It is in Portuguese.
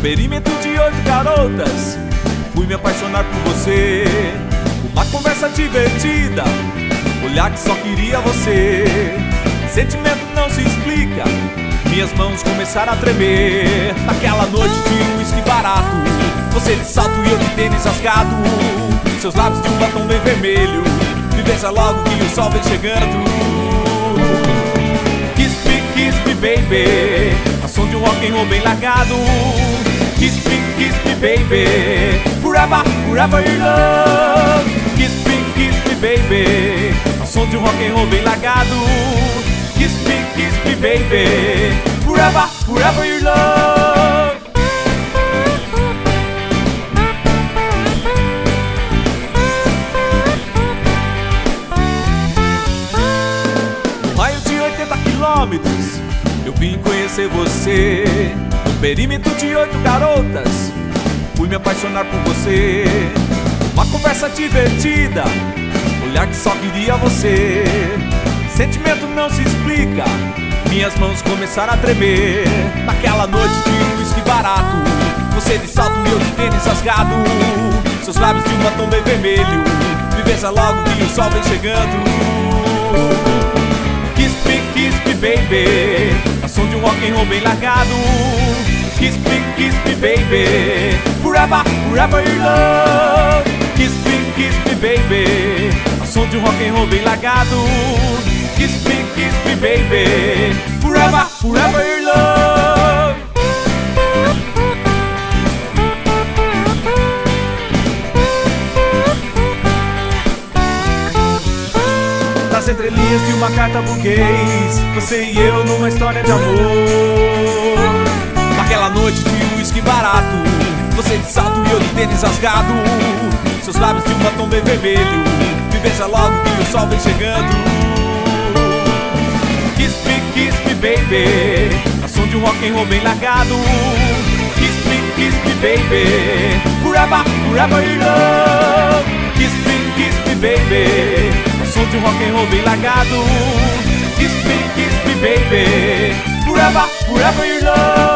perímetro de 8 garotas, fui me apaixonar por você. Uma conversa divertida, olhar que só queria você. Sentimento não se explica, minhas mãos começaram a tremer. Naquela noite de uísque barato, você de salto e eu de tênis rasgado. Seus lábios de um batom bem vermelho, me beija logo que o sol vem chegando. Kiss me baby, a som de um rock and roll bem largado. Kiss me baby, forever, forever in love. Kiss me baby, a som de um rock and roll bem largado. Kiss me baby, forever, forever in love. No raio de 80 quilômetros, eu vim conhecer você. No perímetro de 8 garotas, fui me apaixonar por você. Uma conversa divertida, olhar que só queria você. Sentimento não se explica, minhas mãos começaram a tremer. Naquela noite de uísque barato, você de salto e eu de tênis rasgado. Seus lábios de um batom bem vermelho, me beija logo que o sol vem chegando. Kiss me baby, a som de um rock and roll bem largado. Kiss me baby, forever, forever in love. Kiss me baby, a som de um rock and roll bem largado. Kiss me baby, forever, forever in love. Nas entrelinhas de uma carta burguês, você e eu numa história de amor. Naquela noite de uísque barato, você de salto e eu de tênis rasgado. Seus lábios de um batom bem vermelho, me beija logo que o sol vem chegando. Kiss me baby, a som de um rock and roll bem largado. Kiss me baby, forever, forever in love. Kiss me baby, a som de um rock and roll bem largado. Kiss me baby, forever, forever in love.